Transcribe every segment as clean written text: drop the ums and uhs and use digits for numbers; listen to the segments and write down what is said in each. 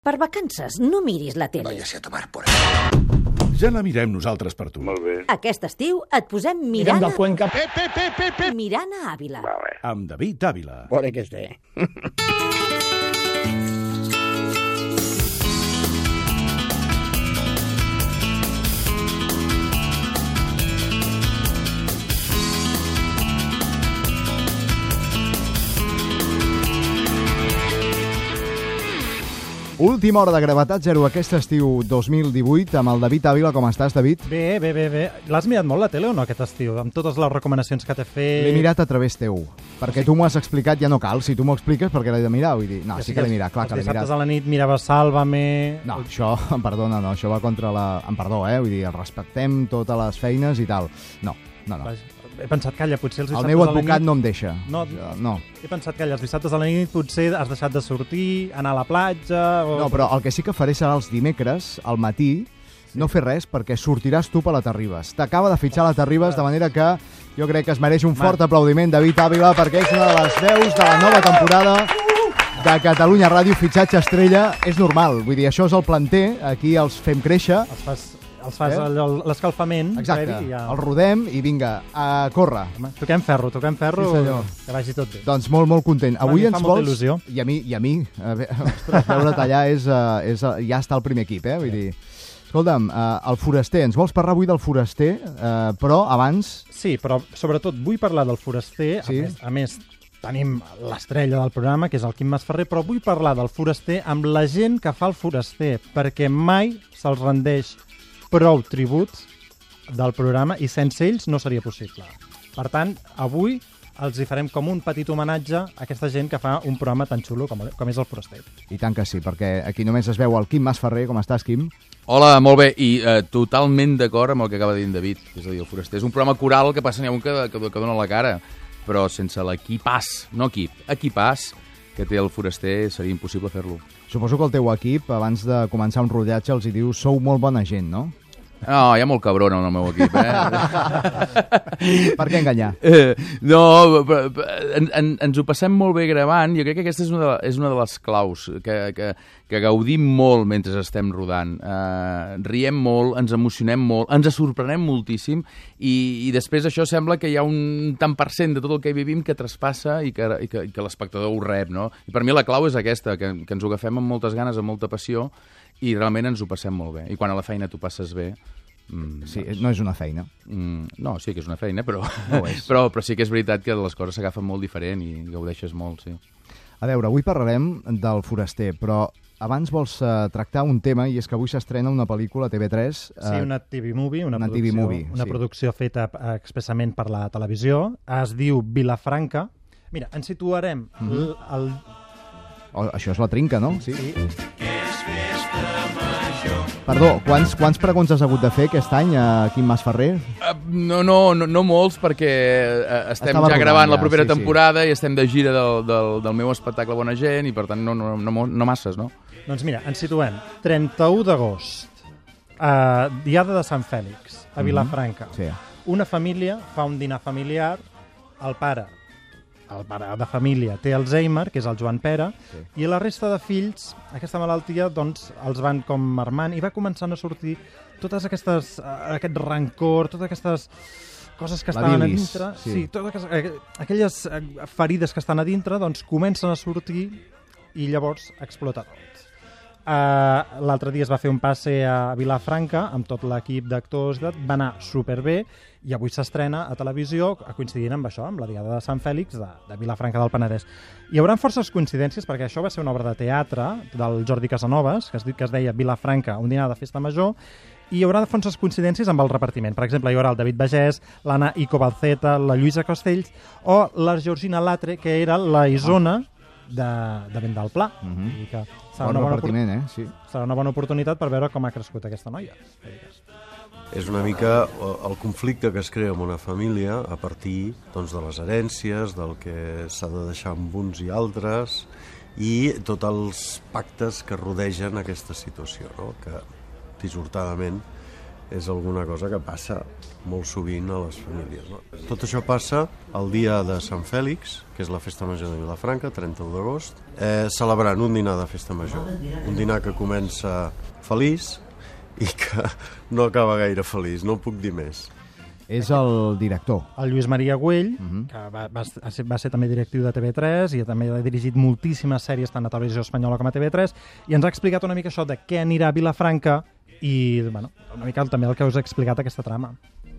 Per vacances, no miris la tele. Váyase a tomar por ahí. Ja la mirem nosaltres per tu. Molt bé. Aquest estiu et posem Mirana... del Cuenca. Mirana Àvila. Vale. Amb David Ávila. Por que esté. Última hora de Gravetat Zero aquest estiu 2018 amb el David Ávila. Com estàs, David? Bé. L'has mirat molt la tele o no aquest estiu? Amb totes les recomanacions que t'he fet... L'he mirat a través teu, perquè tu m'ho has explicat, ja no cal. Si tu m'ho expliques, perquè l'he de mirar. Vull dir, no, sí que l'he mirat, clar que l'he mirat. Els dissabtes a la nit mirava Sálvame... No, això, perdona, no, això va contra la... Em perdó, vull dir, respectem totes les feines i tal. No. He pensat, calla, potser els dissabtes El meu a la advocat nit... no em deixa. No. He pensat, calla, els dissabtes a la nit potser has deixat de sortir, anar a la platja... O... No, però el que sí que faré serà els dimecres, al matí, no fer res, perquè sortiràs tu per la Terribas. T'acaba de fitxar la Terribas, de manera que jo crec que es mereix un fort aplaudiment, David Ávila, perquè és una de les veus de la nova temporada de Catalunya Ràdio, fitxatge estrella. És normal, vull dir, això és el planter, aquí els fem créixer. Els fas l'escalfament. Exacte, previ, ja... el rodem i vinga, a córrer. Toquem ferro, Sí, senyor. que vagi tot bé. Doncs molt content. Avui ens vols... il·lusió. I a mi. Ostres, veure't allà ja està el primer equip, Vull dir... Escolta'm, el foraster, ens vols parlar avui del foraster, però abans... Sí, però sobretot vull parlar del foraster, sí? a més tenim l'estrella del programa, que és el Quim Masferrer, però vull parlar del foraster amb la gent que fa el foraster, perquè mai se'ls rendeix prou tribut del programa i sense ells no seria possible. Per tant, avui els hi farem com un petit homenatge a aquesta gent que fa un programa tan xulo com és el Foraster. I tant que sí, perquè aquí només es veu el Quim Masferrer. Com estàs, Quim? Hola, molt bé, i totalment d'acord amb el que acaba de dir en David, és a dir, el Foraster és un programa coral que passa n'hi ha un que dona la cara, però sense l'equipàs, no equipàs que té el Foraster seria impossible fer-lo. Suposo que el teu equip, abans de començar un rodatge, els hi diu sou molt bona gent, no? No, hi ha molt cabron en el meu equip, Per què enganyar? No, ens ho passem molt bé gravant. Jo crec que aquesta és una de les claus, que gaudim molt mentre estem rodant. Riem molt, ens emocionem molt, ens sorprenem moltíssim i després això sembla que hi ha un tant per cent de tot el que vivim que traspassa i que l'espectador ho rep, no? I per mi la clau és aquesta, que ens ho agafem amb moltes ganes, amb molta passió, i realment ens ho passem molt bé. I quan a la feina t'ho passes bé... Sí, no és una feina. No, sí que és una feina, però, no és. però sí que és veritat que les coses s'agafen molt diferent i gaudeixes molt, sí. A veure, avui parlarem del foraster, però abans vols tractar un tema, i és que avui s'estrena una pel·lícula a TV3. Sí, una TV-movie, una producció feta expressament per la televisió. Es diu Vilafranca. Mira, ens situarem... Això és la trinca, no? Sí. Perdó, quants pregons has hagut de fer aquest any a Quim Masferrer? No molts, perquè estem ja gravant la propera temporada i estem de gira del meu espectacle Bona Gent i per tant no masses, no? Doncs mira, ens situem 31 d'agost, diada de Sant Fèlix, a Vilafranca. Sí. Una família fa un dinar familiar, el pare de família té Alzheimer, que és el Joan Pere, i la resta de fills, aquesta malaltia, doncs, els van com marmant i va començant a sortir totes aquest rancor, totes aquestes coses que estaven a dintre, sí, totes aquelles ferides que estan a dintre, doncs comencen a sortir i llavors explota tot. L'altre dia es va fer un passe a Vilafranca amb tot l'equip d'actors, va anar superbé i avui s'estrena a televisió coincidint amb això, amb la diada de Sant Fèlix de Vilafranca del Penedès. Hi haurà forces coincidències perquè això va ser una obra de teatre del Jordi Casanovas que es deia Vilafranca, un dinar de festa major, i hi haurà forces coincidències amb el repartiment. Per exemple, hi haurà el David Bagés, l'Anna Ico Balceta, la Lluïsa Castells o la Georgina Latre, que era la Isona de Vent del Pla. Que serà bon repartiment, sí. Serà una bona oportunitat per veure com ha crescut aquesta noia. És una mica el conflicte que es crea en una família a partir doncs, de les herències, del que s'ha de deixar amb uns i altres i tots els pactes que rodegen aquesta situació, no? Que dissortadament és alguna cosa que passa molt sovint a les famílies. No? Tot això passa el dia de Sant Fèlix, que és la festa major de Vilafranca, 31 d'agost, celebrant un dinar de festa major. Un dinar que comença feliç i que no acaba gaire feliç, no puc dir més. És el director. El Lluís Maria Güell, que va ser també directiu de TV3 i també ha dirigit moltíssimes sèries tant a Televisió Espanyola com a TV3, i ens ha explicat una mica això de què anirà a Vilafranca i bueno, una mica també el que us he explicat aquesta trama.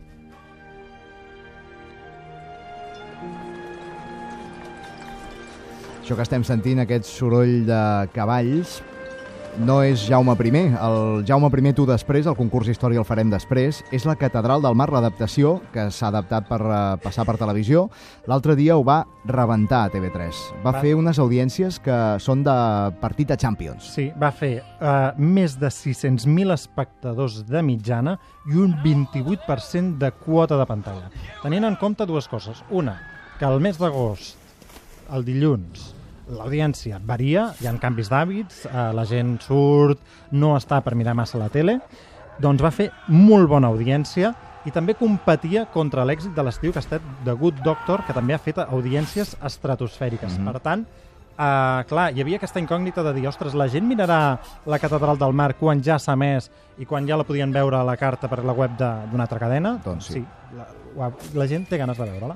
Això que estem sentint, aquest soroll de cavalls, no és Jaume I. El Jaume I tu després, el concurs Història el farem després, és la Catedral del Mar, l'adaptació, que s'ha adaptat per passar per televisió. L'altre dia ho va rebentar a TV3. Va fer unes audiències que són de partit a Champions. Sí, va fer més de 600.000 espectadors de mitjana i un 28% de quota de pantalla. Tenint en compte dues coses. Una, que el mes d'agost, el dilluns, l'audiència varia, hi ha canvis d'hàbits, la gent surt, no està per mirar massa la tele, doncs va fer molt bona audiència i també competia contra l'èxit de l'estiu que ha estat The Good Doctor, que també ha fet audiències estratosfèriques. Per tant, clar, hi havia aquesta incògnita de dir, ostres, la gent mirarà la Catedral del Mar quan ja s'ha emès i quan ja la podien veure a la carta per la web d'una altra cadena? Doncs sí. La gent té ganes de veure-la.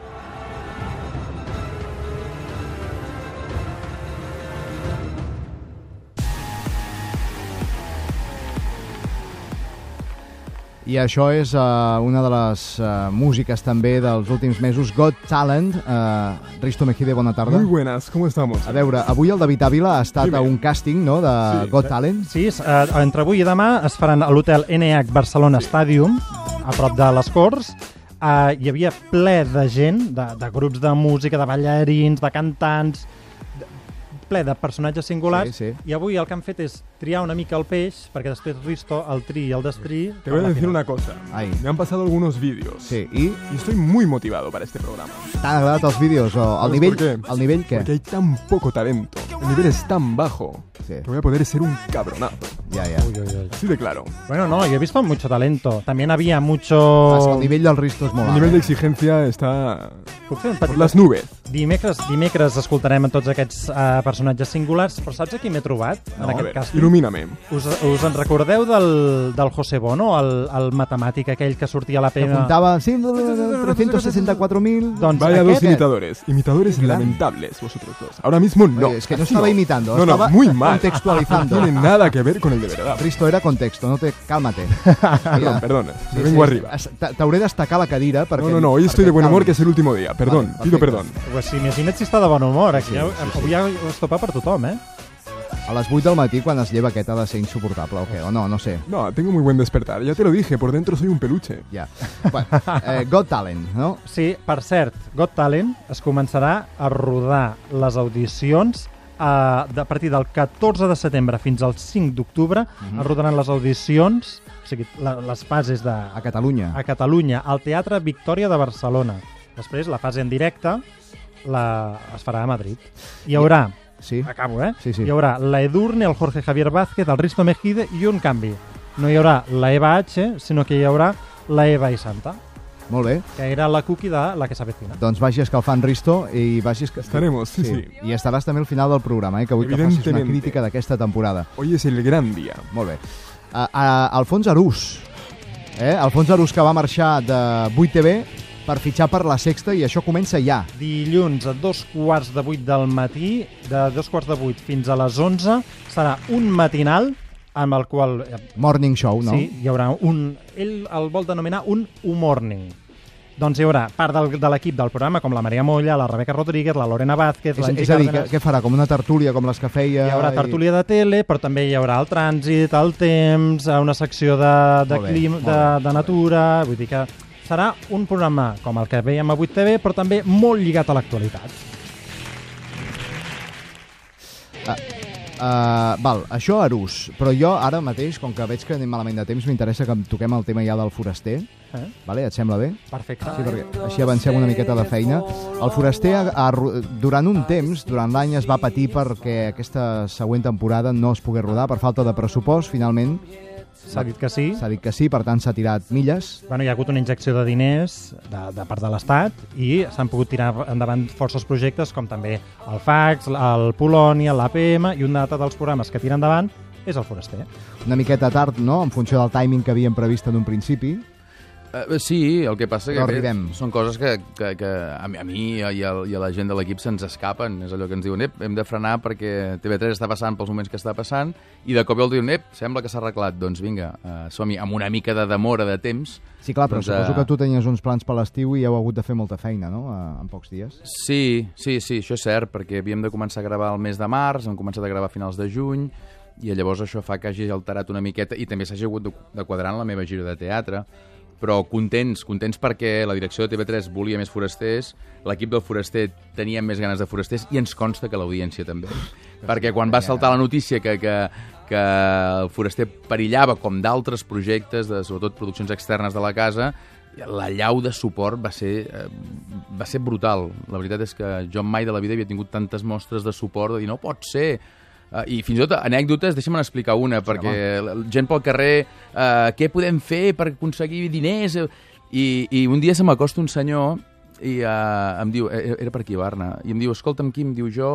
I això és una de les músiques també dels últims mesos, Got Talent. Risto Mejide, bona tarda. Muy buenas, ¿cómo estamos? A veure, avui el David Ávila ha estat a un càsting, no?, de Got Talent. Sí, entre avui i demà es faran a l'hotel NH Barcelona Stadium, a prop de les Corts. Hi havia ple de gent, de grups de música, de ballarins, de cantants, ple de personatges singulars, sí. I avui el que han fet és triar una mica el peix, perquè després Risto el tri i el destrí... Te voy a decir una cosa. Ay. Me han pasado algunos vídeos. Sí, y estoy muy motivado para este programa. ¿T'han agradat els vídeos? O el nivell, ¿Por qué? el nivell què? Porque hay tan poco talento. El nivel es tan bajo Sí. que voy a poder ser un cabronazo. Ja. Así de claro. Bueno, no, yo he visto mucho talento. También había mucho... El nivell del Risto és molt El alt. nivel de exigencia está Puc fer un por petit... las nubes. Dimecres escoltarem tots aquests personatges singulars, però saps a qui m'he trobat en A aquest ver, càsting? ilumíname. Us en recordeu del José Bono, el matemàtic aquell que sortia a la Que pena? apuntava 364.000... Doncs Vaya dos aquest... imitadores. Imitadores lamentables, vosotros dos. Ahora mismo no. Oye, es que no Así estaba imitando, No, estaba muy mal. contextualizando. No tiene nada que ver con el de verdad. Risto, era contexto, no te... Cálmate. Perdón. Me vengo arriba. T'hauré d'estacar la cadira perquè... No, hoy estoy de buen humor, que calmis. es el último día. Perdón, Vale, pido perfecte. perdón. Pues sí, imagina't si està de bon humor. Aquí avui ja es topa per tothom, eh? A les 8 del matí, quan es lleva aquest, ha de ser insuportable, o què? O no sé. No, tengo muy buen despertar. Ya te lo dije, por dentro soy un peluche. Ja. Bueno, Got Talent, no? Sí, per cert, Got Talent es començarà a rodar les audicions a partir del 14 de setembre fins al 5 d'octubre. Es rodaran les audicions, o sigui, les fases A Catalunya. a Catalunya, al Teatre Victòria de Barcelona. Després, la fase en directe es farà a Madrid. Hi haurà, Sí. acabo, eh? Sí. Hi haurà la Edurne, el Jorge Javier Vázquez, el Risto Mejide i un canvi. No hi haurà la Eva H, sinó que hi haurà la Eva i Santa, Molt bé. que era la cookie de la que s'avecina. Doncs vagi escalfant Risto i vagi... Estaremos, sí. I estaràs també al final del programa, que vull que facis una Evidentemente. crítica d'aquesta temporada. Hoy es el gran día. Molt bé. Alfons Arús. Alfons Arús, que va marxar de 8TV per fitxar per la Sexta, i això comença ja. Dilluns a 7:45 del matí, de 7:45 fins a les 11, serà un matinal amb el qual... Morning Show, no? Sí, hi haurà un... Ell el vol denominar un morning. Doncs hi haurà part de l'equip del programa, com la Maria Molla, la Rebeca Rodríguez, la Lorena Vázquez, l'Angie És a dir, Cárdenas. què farà? Com una tertúlia, com les que feia... Hi haurà tertúlia de tele, però també hi haurà el trànsit, el temps, una secció de Molt bé, clima, molt bé. de natura... Vull dir que serà un programa com el que veiem a 8TV, però també molt lligat a l'actualitat. Val, això a Arús, però jo ara mateix, com que veig que anem malament de temps, m'interessa que toquem el tema ja del foraster. Vale, et sembla bé? Perfecte. Sí, perquè així avancem una miqueta de feina. El foraster, durant un temps, durant l'any, es va patir perquè aquesta següent temporada no es pogués rodar per falta de pressupost. Finalment, S'ha dit que sí. s'ha dit que sí, per tant s'ha tirat milles. Bueno, hi ha hagut una injecció de diners de part de l'Estat i s'han pogut tirar endavant forces projectes com també el FACS, el Polònia, l'APM i un altre dels programes que tira endavant és el foraster. Una miqueta tard, no?, en funció del timing que havíem previst en un principi. Sí, el que passa Però que arribem. són coses que a mi i a la gent de l'equip se'ns escapen. És allò que ens diuen, hem de frenar perquè TV3 està passant pels moments que està passant i de cop i volta diuen, sembla que s'ha arreglat. Doncs vinga, som-hi amb una mica de demora de temps. Sí, clar, però doncs, suposo que tu tenies uns plans per l'estiu i heu hagut de fer molta feina, no?, en pocs dies. Sí, això és cert, perquè havíem de començar a gravar el mes de març, hem començat a gravar a finals de juny, i llavors això fa que hagi alterat una miqueta i també s'hagi hagut de quadrar en la meva gira de teatre. Però contents perquè la direcció de TV3 volia més forasters, l'equip del foraster tenia més ganes de forasters i ens consta que l'audiència també. Perquè quan va saltar la notícia que el foraster perillava, com d'altres projectes, sobretot produccions externes de la casa, la llau de suport va ser brutal. La veritat és que jo mai de la vida havia tingut tantes mostres de suport, de dir, no pot ser. I fins i tot anècdotes, deixa'm explicar una, perquè gent pel carrer, què podem fer per aconseguir diners? I un dia se m'acosta un senyor i em diu, era per aquí a Barna, i em diu, escolta'm, Quim, diu, jo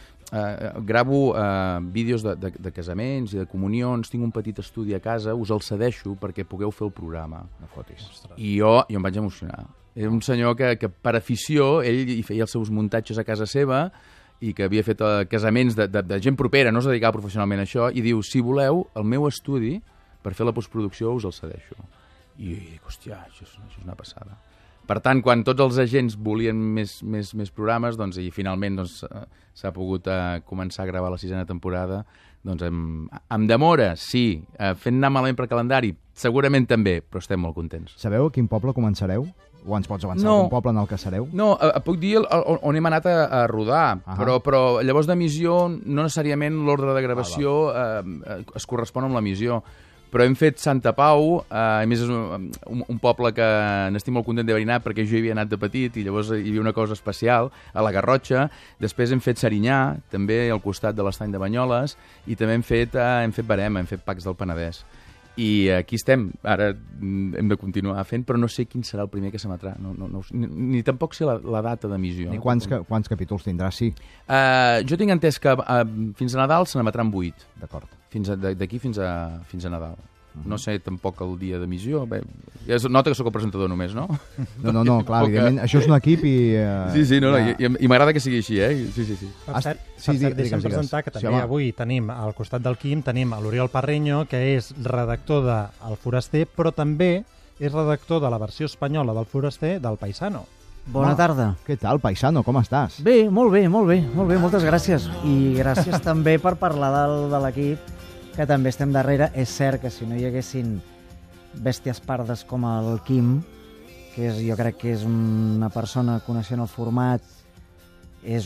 gravo vídeos de casaments i de comunions, tinc un petit estudi a casa, us el cedeixo perquè pugueu fer el programa. No fotis. I jo em vaig emocionar. Era un senyor que per afició, ell hi feia els seus muntatges a casa seva, i que havia fet casaments de gent propera, no es dedicava professionalment a això, i diu, si voleu, el meu estudi, per fer la postproducció, us el cedeixo. I dic, hòstia, això és una passada. Per tant, quan tots els agents volien més programes, doncs, i finalment s'ha pogut començar a gravar la 6a temporada, doncs amb demora, sí, fent anar malament per calendari, segurament també, però estem molt contents. Sabeu a quin poble començareu? O ens pots avançar algun poble en el que sereu? No, puc dir on hem anat a rodar, però llavors d'emissió no necessàriament l'ordre de gravació es correspon amb l'emissió. Però hem fet Santa Pau, a més és un poble que n'estic molt content d'haver anat perquè jo hi havia anat de petit i llavors hi havia una cosa especial, a la Garrotxa. Després hem fet Serinyà, també al costat de l'Estany de Banyoles, i també hem fet Verema, hem fet Pacs del Penedès. I aquí estem, ara hem de continuar fent, però no sé quin serà el primer que s'emetrà, ni tampoc sé la data d'emissió. Ni quants capítols tindrà, sí? Jo tinc entès que fins a Nadal se n'emetran 8. D'acord. D'aquí fins a Nadal. No sé tampoc el dia d'emissió. Es nota que sóc el presentador només, no? No, clar, evidentment. Això és un equip i... Sí, i m'agrada que sigui així, eh? Sí. Per cert, deixa'm presentar que també avui tenim al costat del Quim, tenim l'Oriol Parreño, que és redactor de El Foraster, però també és redactor de la versió espanyola del Foraster del Paisano. Bona tarda. Què tal, Paisano? Com estàs? Bé, molt bé, moltes gràcies. I gràcies també per parlar de l'equip, que també estem darrere. És cert que si no hi haguessin bèsties pardes com el Quim, que jo crec que és una persona coneixent el format, és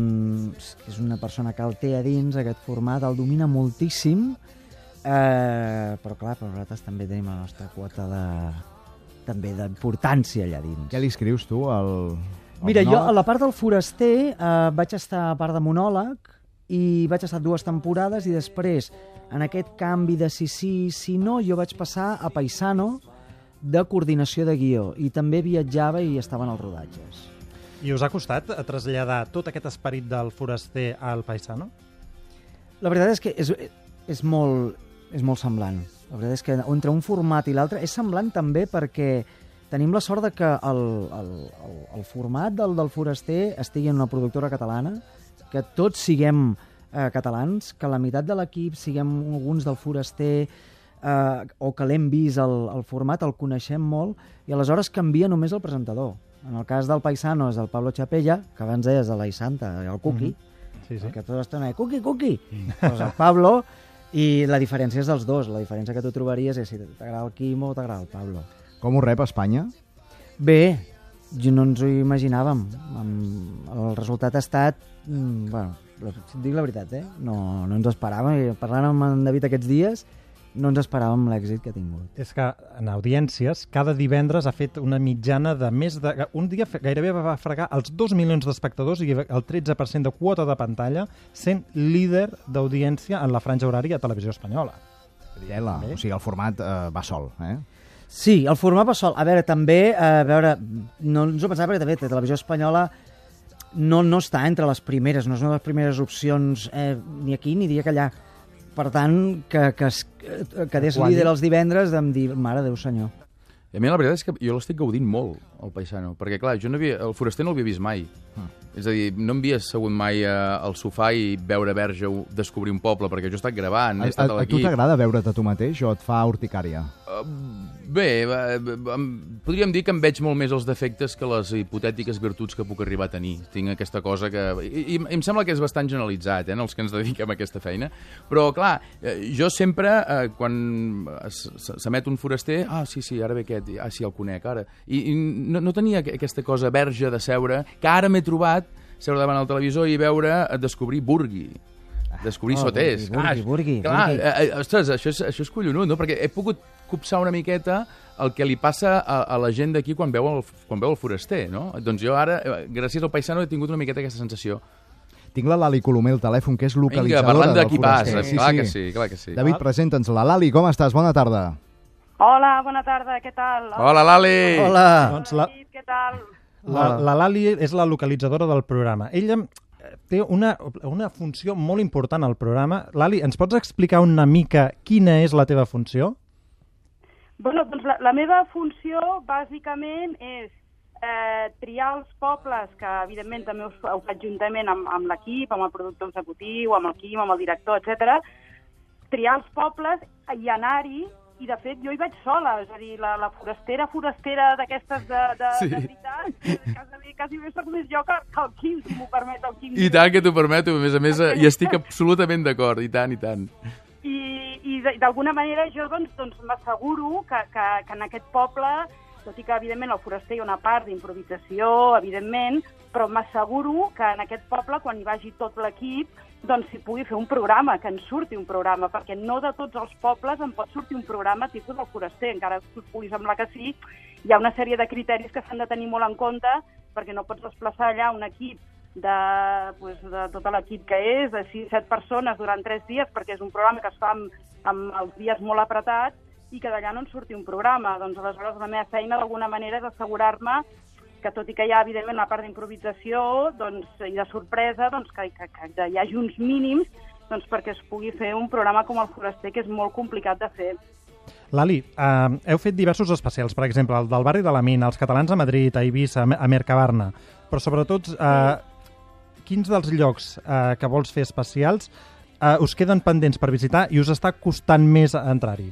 una persona que el té a dins, aquest format, el domina moltíssim, però clar, per nosaltres també tenim la nostra quota també d'importància allà dins. Què li escrius tu? Mira, jo a la part del Foraster vaig estar a part de monòleg i vaig estar 2 temporades i després, en aquest canvi de si sí, si no, jo vaig passar a Paisano de coordinació de guió i també viatjava i estava en els rodatges. I us ha costat traslladar tot aquest esperit del Foraster al Paisano? La veritat és que és molt semblant. La veritat és que entre un format i l'altre és semblant també perquè tenim la sort de que el format del Foraster estigui en una productora catalana, que tots siguem catalans, que la meitat de l'equip siguem alguns del Foraster o que l'hem vist el format, el coneixem molt, i aleshores canvia només el presentador. En el cas del Paisano és el Pablo Chapella, que abans deies de la Isanta, el Cuqui, que tota l'estona Cuqui, doncs el Pablo, i la diferència és dels dos. La diferència que tu trobaries és si t'agrada el Quim o t'agrada el Pablo. Com ho rep Espanya? Bé, no ens ho imaginàvem. El resultat ha estat, però si et dic la veritat, no ens esperàvem. Parlant amb en David aquests dies, no ens esperàvem l'èxit que ha tingut. És que en audiències, cada divendres ha fet una mitjana de més de... Un dia gairebé va fregar els 2 milions d'espectadors i el 13% de quota de pantalla, sent líder d'audiència en la franja horària a Televisió Espanyola. Tela, o sigui, el format va sol, Sí, el format va sol. A veure, també, no ens ho pensava perquè també Televisió Espanyola no està entre les primeres, no és una de les primeres opcions ni aquí ni dia que allà. Per tant, que quedés líder els divendres em dir, mare Déu senyor. I a mi la veritat és que jo l'estic gaudint molt, el Paisano, perquè clar, jo el Foraster no l'havia vist mai. És a dir, no m'havia assegut mai al sofà i veure Verge descobrir un poble, perquè jo he estat gravant, he estat a l'equip. A tu t'agrada veure't a tu mateix o et fa urticària? Bé, podríem dir que em veig molt més els defectes que les hipotètiques virtuts que puc arribar a tenir. Tinc aquesta cosa que... I em sembla que és bastant generalitzat, en els que ens dediquem a aquesta feina. Però, clar, jo sempre, quan s'emet un foraster, sí, ara ve aquest, sí, el conec, ara. I no tenia aquesta cosa verge de seure, que ara m'he trobat, seure davant el televisor i veure, descobrir Burgui. Descobrir Sotés. Burgui. Ostres, això és collonut, no? Perquè he pogut copsar una miqueta el que li passa a la gent d'aquí quan veu el foraster, no? Doncs jo ara, gràcies al Paisano, he tingut una miqueta aquesta sensació. Tinc la Lali Colomer al telèfon, que és localitzadora parlant del de qui foraster. passa, clar que sí. David, presenta'ns la Lali, com estàs? Bona tarda. Hola, bona tarda, què tal? Hola, Lali! Hola! Doncs què tal? La Lali és la localitzadora del programa. Ella té una funció molt important al programa. Lali, ens pots explicar una mica quina és la teva funció? Bueno, doncs la meva funció, bàsicament, és triar els pobles, que evidentment també ho faig juntament amb l'equip, amb el productor executiu, amb el Quim, amb el director, etc. Triar els pobles i anar-hi, i de fet jo hi vaig sola, és a dir, la forastera d'aquestes de veritat, quasi bé soc més jo que el Quim, si m'ho permet el Quim. I tant que t'ho permeto, a més, hi estic absolutament d'acord, i tant, i tant. I d'alguna manera jo doncs m'asseguro que en aquest poble, tot i que evidentment al foraster hi ha una part d'improvisació, evidentment, però m'asseguro que en aquest poble, quan hi vagi tot l'equip, doncs s'hi pugui fer un programa, que ens surti un programa, perquè no de tots els pobles en pot sortir un programa tipus del foraster, encara que us pugui semblar que sí, hi ha una sèrie de criteris que s'han de tenir molt en compte, perquè no pots desplaçar allà un equip de tot l'equip que és, de 6-7 persones durant 3 dies, perquè és un programa que es fa amb els dies molt apretats, i que d'allà no en surti un programa. Doncs aleshores la meva feina d'alguna manera és assegurar-me que tot i que hi ha evidentment una part d'improvisació i de sorpresa, que hi hagi uns mínims perquè es pugui fer un programa com el Foraster, que és molt complicat de fer. Lali, heu fet diversos especials, per exemple, el del barri de la Mina, els catalans a Madrid, a Eivissa, a Mercabarna, però sobretot quins dels llocs que vols fer especials us queden pendents per visitar i us està costant més entrar-hi?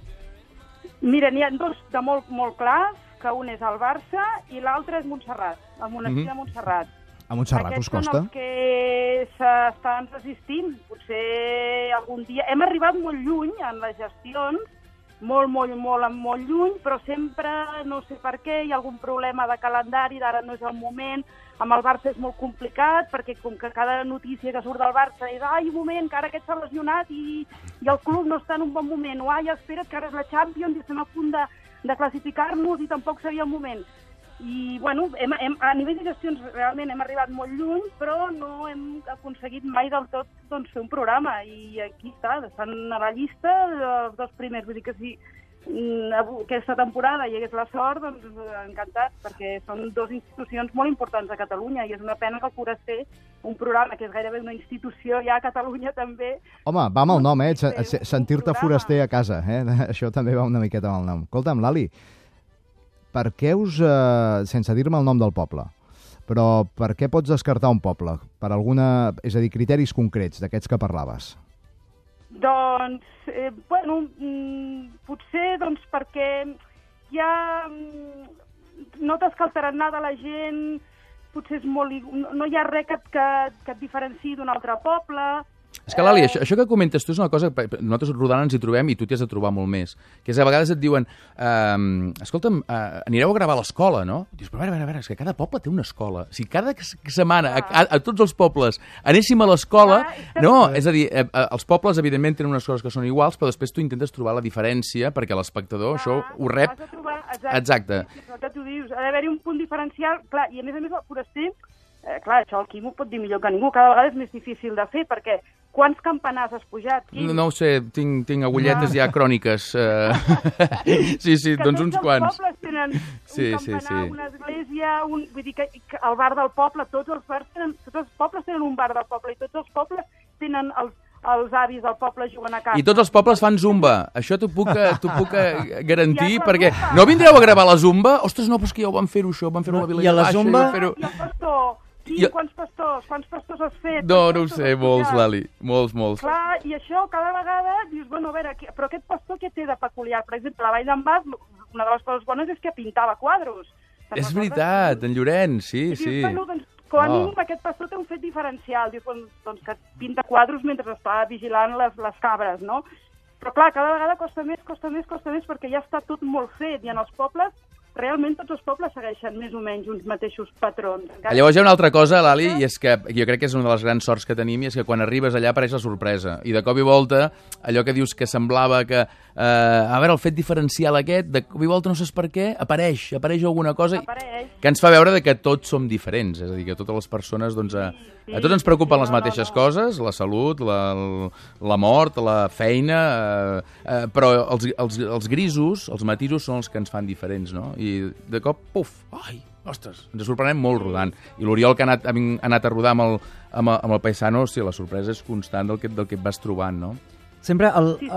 Mira, n'hi ha dos de molt, molt clars, que un és el Barça i l'altre és Montserrat, el monestir de Montserrat. A Montserrat us costa? Aquests són els que s'estan resistint. Potser algun dia... Hem arribat molt lluny en les gestions, molt lluny, però sempre, no sé per què, hi ha algun problema de calendari, d'ara no és el moment. Amb el Barça és molt complicat, perquè com que cada notícia que surt del Barça és un moment, que ara aquest s'ha lesionat i el club no està en un bon moment, o espera't, que ara és la Champions i estem a punt de classificar-nos i tampoc seria el moment. I, bueno, a nivell de gestions realment hem arribat molt lluny, però no hem aconseguit mai del tot fer un programa. I aquí estan a la llista els dos primers. Vull dir que si aquesta temporada hi hagués la sort, doncs encantat, perquè són dues institucions molt importants a Catalunya i és una pena que el Foraster, un programa que és gairebé una institució ja a Catalunya també... Home, va amb el nom, sentir-te foraster a casa, això també va una miqueta amb el nom. Escolta'm, Lali, per què sense dir-me el nom del poble, però per què pots descartar un poble? Per alguna, és a dir, criteris concrets d'aquests que parlaves? Doncs, potser perquè ja notes que el tarannà de la gent potser és molt... No hi ha res que et diferenciï d'un altre poble. És que, Lali, això que comentes tu és una cosa que nosaltres rodant ens hi trobem i tu t'hi has de trobar molt més, que és a vegades et diuen escolta'm, anireu a gravar a l'escola, no? Dius, però a veure, és que cada poble té una escola. Si cada setmana a tots els pobles anéssim a l'escola... No, és a dir, els pobles evidentment tenen unes coses que són iguals, però després tu intentes trobar la diferència perquè l'espectador això ho rep... Exacte. Que tu dius, ha d'haver-hi un punt diferencial, clar, i a més el foraster, clar, això el Quim ho pot dir millor que ningú, cada vegada és més difícil de fer, perquè quants campanars has pujat, Quim? No ho sé, tinc agulletes ja cròniques. Sí, doncs uns quants. Que tots els pobles tenen un campanar, una església, vull dir que el bar del poble, tots els pobles tenen un bar del poble, i tots els pobles tenen els avis del poble juguen a casa. I tots els pobles fan zumba. Això t'ho puc garantir, perquè no vindreu a gravar la zumba? Ostres, no, però és que ja ho van fer-ho, això, van fer-ho a la Vilella Baixa. I a la zumba... I el pastor. Sí, quants pastors has fet? No ho sé, molts, Lali, molts. Clar, i això cada vegada dius, bueno, a veure, però aquest pastor què té de peculiar? Per exemple, la Vall d'en Bas, una de les coses bones és que pintava quadros. És veritat, en Llorenç, sí. Bueno, doncs, com a mínim aquest pastor té un fet diferencial, dius, doncs que pinta quadros mentre està vigilant les cabres, no? Però clar, cada vegada costa més, perquè ja està tot molt fet, i en els pobles realment tots els pobles segueixen més o menys uns mateixos patrons. Llavors hi ha una altra cosa, Lali, i és que jo crec que és una de les grans sorts que tenim, i és que quan arribes allà apareix la sorpresa. I de cop i volta, allò que dius que semblava que... a veure, el fet diferencial aquest, de cop i volta no saps per què, apareix alguna cosa que ens fa veure que tots som diferents. És a dir, que totes les persones, doncs, a tots ens preocupen les mateixes coses, la salut, la mort, la feina, però els grisos, els matisos són els que ens fan diferents, no? I de cop, puf, ostres, ens sorprenem molt rodant. I l'Oriol, que ha anat a rodar amb el paisano, sí, la sorpresa és constant del que et vas trobant, no? Sempre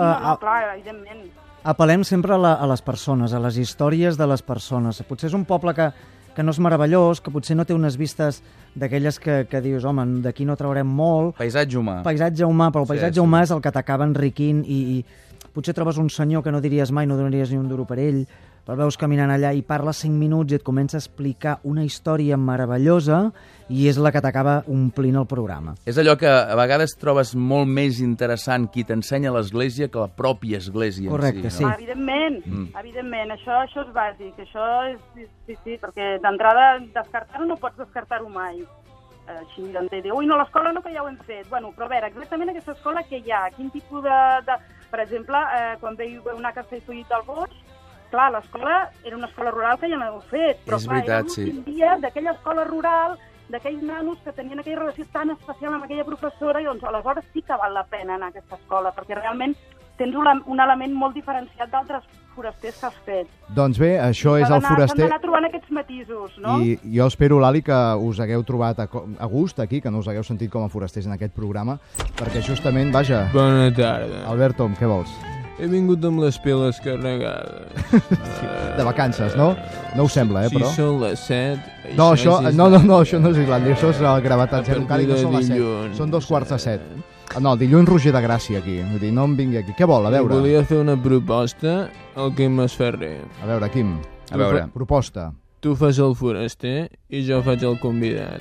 clar, evidentment. Apel·lem sempre a les persones, a les històries de les persones. Potser és un poble que no és meravellós, que potser no té unes vistes d'aquelles que dius, home, d'aquí no traurem molt. Paisatge humà. Però el paisatge humà és el que t'acaba enriquint i potser trobes un senyor que no diries mai, no donaries ni un duro per ell, però veus caminant allà i parles 5 minuts i et comença a explicar una història meravellosa i és la que t'acaba omplint el programa. És allò que a vegades trobes molt més interessant qui t'ensenya l'església que la pròpia església. Correcte, en si, no? Sí. Evidentment, això és bàsic, això és, sí, perquè d'entrada descartar-ho no pots descartar-ho mai. Així, doncs, dir, ui, no, l'escola no, que ja ho hem fet. Bueno, però a veure, exactament aquesta escola què hi ha? Quin tipus de... Per exemple, quan veieu anar a Castellfollit del Boix, clar, l'escola era una escola rural que ja no heu fet, però és veritat, era l'últim dia d'aquella escola rural, d'aquells nanos que tenien aquella relació tan especial amb aquella professora, i doncs aleshores sí que val la pena anar a aquesta escola, perquè realment tens un element molt diferenciat d'altres forasters que has fet. Doncs bé, això és el foraster... S'han d'anar trobant aquests matisos, no? I jo espero, Lali, que us hagueu trobat a gust aquí, que no us hagueu sentit com a forasters en aquest programa, perquè justament, vaja... Bona tarda. Albert Tom, què vols? He vingut amb les piles carregades. De vacances, no? No ho sembla, però... Si són les 7... No, això no és Islàndia, això és el Gravetat Zero. Encara no són les 7, són 2:45. No, dilluns Roger de Gràcia aquí, vull dir, no em vingui aquí. Què vol, a veure? Volia fer una proposta al Quim Masferrer. A veure, Quim, proposta. Tu fas el foraster i jo faig el convidat.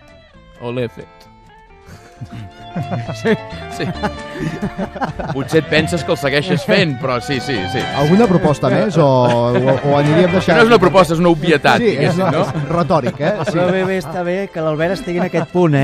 O l'he fet? Sí. Potser et penses que el segueixes fent, però sí. Alguna proposta més o aniríem deixant... No és una proposta, és una obvietat, diguéssim, no? És retòric, Sí. Però bé, està bé que l'Albert estigui en aquest punt,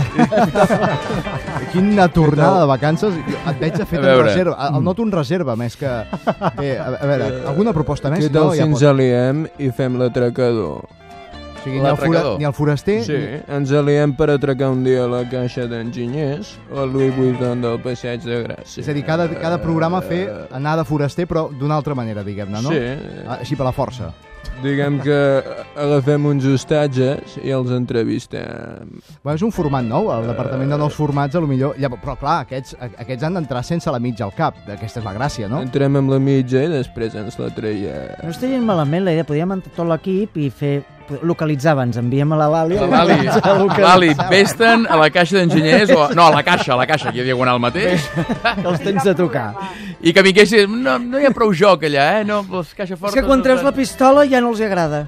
Quina tornada de vacances. Et veig fet en reserva. El noto en reserva, més que... Bé, a veure, alguna proposta més? Què tal si ens aliem i fem l'atracador? O sigui, ni el foraster... Sí, ens aliem per atracar un dia a la Caixa d'Enginyers o a Louis Vuitton del Passeig de Gràcia. És a dir, cada programa fer anar de foraster, però d'una altra manera, diguem-ne, no? Sí. Així per la força. Diguem que agafem uns hostatges i els entrevistem. Bueno, és un format nou, el Departament de Nous Formats, però clar, aquests han d'entrar sense la mitja al cap. Aquesta és la gràcia, no? Entrem amb la mitja i després ens la traiem. No estigui malament la idea, podríem entrar tot l'equip i fer localitzar abans, enviem a la Lali. Lali, vés-te'n a la caixa d'enginyers, no, a la caixa, aquí a Diagonal mateix. Els tens de tocar. I que vinguessis, no hi ha prou joc allà, no? Les caixes fortes... És que quan treus la pistola ja no els agrada.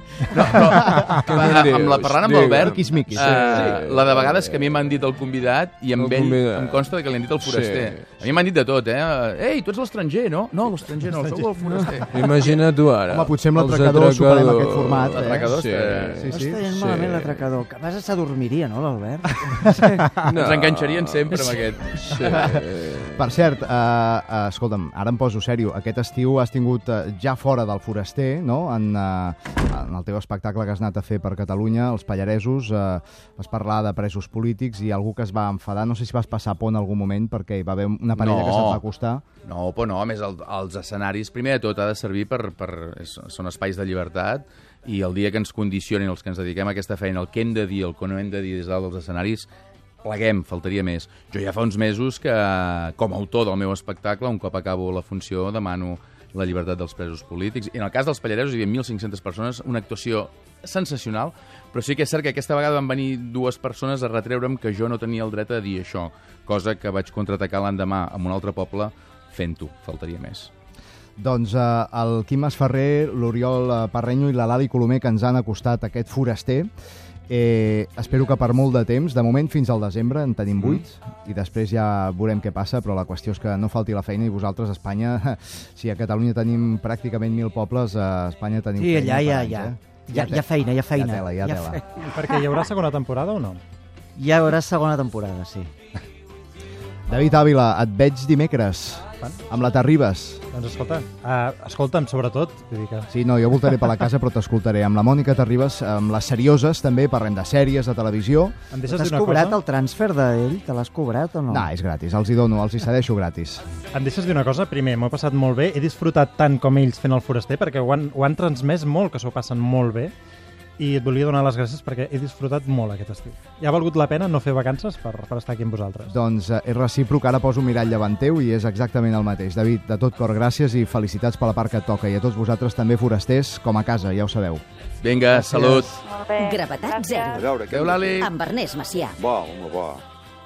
Parlant amb l'Albert, Miquis. la de vegades que a mi m'han dit el convidat i amb ell em consta que li han dit el foraster. A mi m'han dit de tot, Ei, tu ets l'estranger, no? No, l'estranger no, sou el foraster. Imagina't tu ara. Home, potser amb l'atracador superem aquest format. L'atracador Sí. Està malament l'atracador. A vegades s'adormiria, no, l'Albert? Ens enganxarien sempre amb aquest. Per cert, escolta'm, ara em poso sèrio. Aquest estiu has tingut ja fora del foraster, no? En el teu espectacle que has anat a fer per Catalunya, els Pallaresos, vas parlar de presos polítics i algú que es va enfadar. No sé si vas passar por en algun moment perquè hi va haver una parella que se't va acostar. No, però no. A més, els escenaris, primer de tot, ha de servir són espais de llibertat i el dia que ens condicionin els que ens dediquem a aquesta feina, el que hem de dir, el que no hem de dir des dalt dels escenaris, pleguem, faltaria més. Jo ja fa uns mesos que, com a autor del meu espectacle, un cop acabo la funció, demano la llibertat dels presos polítics. I en el cas dels Pallaresos hi havia 1.500 persones, una actuació sensacional, però sí que és cert que aquesta vegada van venir 2 persones a retreure'm que jo no tenia el dret a dir això, cosa que vaig contraatacar l'endemà en un altre poble fent-ho, faltaria més. Doncs el Quim Masferrer, l'Oriol Parrenyo i la Lali Colomer que ens han acostat aquest foraster. Espero que per molt de temps, de moment fins al desembre en tenim 8 i després ja veurem què passa, però la qüestió és que no falti la feina i vosaltres a Espanya, si a Catalunya tenim pràcticament 1.000 pobles, a Espanya tenim feina. Sí, allà hi ha feina. Hi ha tela. Perquè hi haurà segona temporada o no? Hi haurà segona temporada, sí. David Ávila, et veig dimecres amb la Terribas. Doncs escolta'm, sobretot. Sí, no, jo voltaré per la casa, però t'escoltaré. Amb la Mònica Terribas, amb les serioses, també, parlem de sèries, de televisió. T'has cobrat el transfer d'ell? Te l'has cobrat o no? No, és gratis, els hi dono, els hi cedeixo gratis. Em deixes dir una cosa? Primer, m'ho he passat molt bé, he disfrutat tant com ells fent el foraster, perquè ho han transmès molt, que s'ho passen molt bé, i et volia donar les gràcies perquè he disfrutat molt aquest estiu. I ha valgut la pena no fer vacances per estar aquí amb vosaltres. Doncs és recíproc, ara poso un mirall davant teu i és exactament el mateix. David, de tot cor, gràcies i felicitats per la part que et toca. I a tots vosaltres també forasters, com a casa, ja ho sabeu. Vinga, salut. Gravetat zero. Adéu, Lali. Amb Ernest Macià. Va, home, va.